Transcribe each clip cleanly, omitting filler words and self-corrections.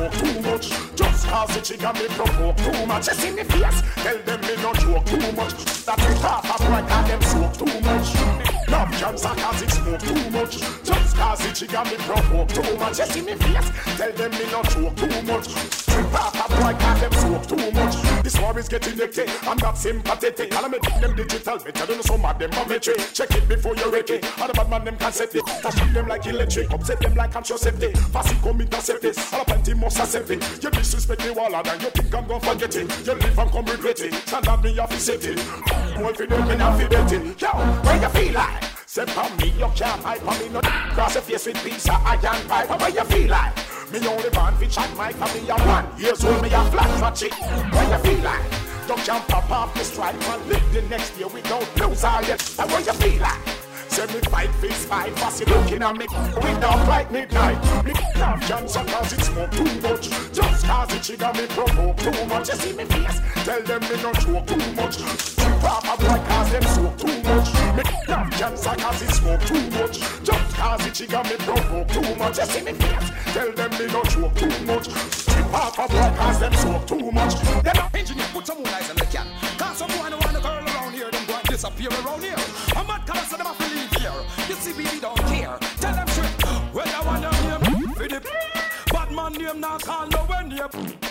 smoke too much. Just cause the chick and me provoke too much. Just in the face, tell them me not joke too much. That me half a boy cause them smoke too much. Love cancer cause it smoke too much. Just cause the chick and me provoke too much. Just in the face, tell them me not joke too much. Half a boy cause them smoke too much. This war is getting nectar, I'm not sympathetic. I'll make them digital, better than some of them amateur. Check it before you wreck it. All the bad man them can't set it. Touch them like electric, upset them like contraceptive. Fast come intercept this, all the plenty must accept it. You disrespect the wall and you think I'm gonna forget it. You live and come regret it, stand up me off to set it. Well for them, me not for bet it. Yo, where you feel like? Say for me, you can't hide for me, no. Cross your face with pizza, I can't buy. Where you feel like? Me only born fi chat my family a 1 years old, me a flash for chick. Where you feel like? You can't pop off the strike and live the next year without blues all yet. And where you feel like? Say me fight face fight, fast you looking at me without like midnight. Me love cancer cause it smoke too much. Just cause the chick and me provoke too much. You see me face, tell them me not joke too much. Proper boy cause them smoke too much. Me love cancer cause it smoke too much. Just cause the chick and me provoke too much. You see me face, tell them me not joke too much. Proper boy cause them smoke too much. Them not engineer put some more eyes on the can. Cause some boy no want a girl around here, them go and disappear around here. I'm mad cause them have to leave here. You see me don't care. Tell them straight. Well I want them name for the bad man name now call no when you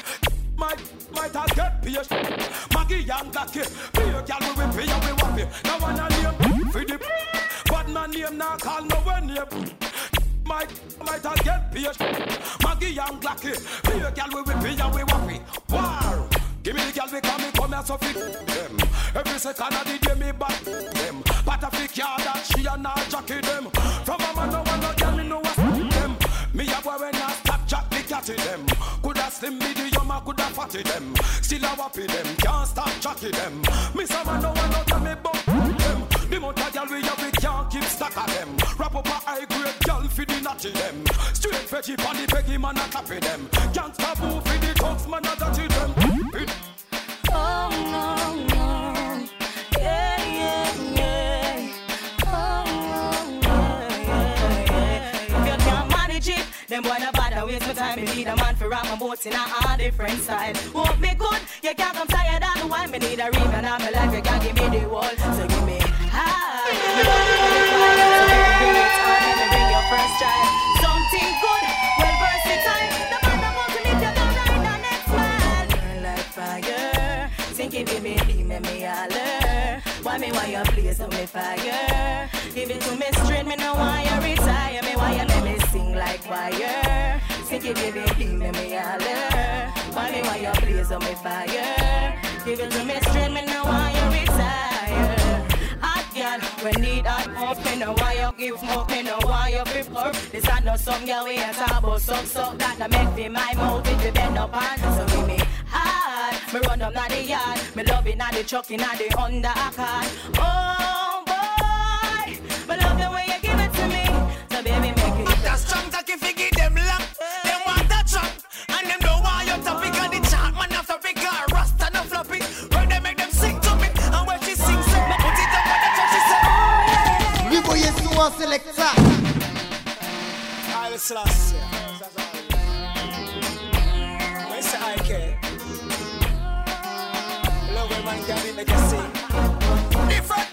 might have get paid. Maggie and Blackie, be a girl we will pay and we want it. Now want a name for the bad man name now call no when you might have get paid. Maggie and Blackie, be a girl we will pay and we want it. War. Give me the girl because me come here so fit them. Every second of the day me back them. But I think yeah that she and not jockey them. From a man no one no girl me know what's them. Me a boy when I stop jack the catty them. Coulda slim medium or coulda fatty them. Still a wappy them, can't stop jockey them. Me some man no one no tell me bump them. The amount of girl we have we can't keep stack of them. Wrap up a high grade girl for the natty them. Straight veggie pon the peggy man a clappy them. Can't stop move for the thugs man a dirty them. Oh no, no, yeah, yeah, yeah. Oh yeah. If you can't manage it, then boy no bother waste my time. Me need a man for rock my boats in a different style. Won't be good, you can't come tired all the while. Me need a ring and I'm like you can't give me the wall. So give me high. Me love you so bring it on and bring your first child. Something good, well versatile. The man that wants to live you down right the next man. Burn like fire. Think it give me holler. Why me want you play so me fire? Give it to me straight, me no want you retire. Me want you let me sing like fire. Think it give me holler. Why me want you play so me fire? Give it to me straight, me no want you retire. Hot girl, we need hot up. Me no want you give up, me no want you prepare. This ain't no song, girl, we ain't talk about suck that no make me my mouth if you bend up on. So give me hard, me run up na the yard. Me love it na the truck, in na the under a car. Oh boy, me love the way you give it to me. So baby, make it. That's strong, that if you give them luck, them want that truck, and them don't want your topic on the chart. Man after big car, rasta no floppy. When they make them sing to me, and when she sings, me put it up on the church, she say. We go yes to one selector. I'll slash. I say I care. Love when man can make a sing. Different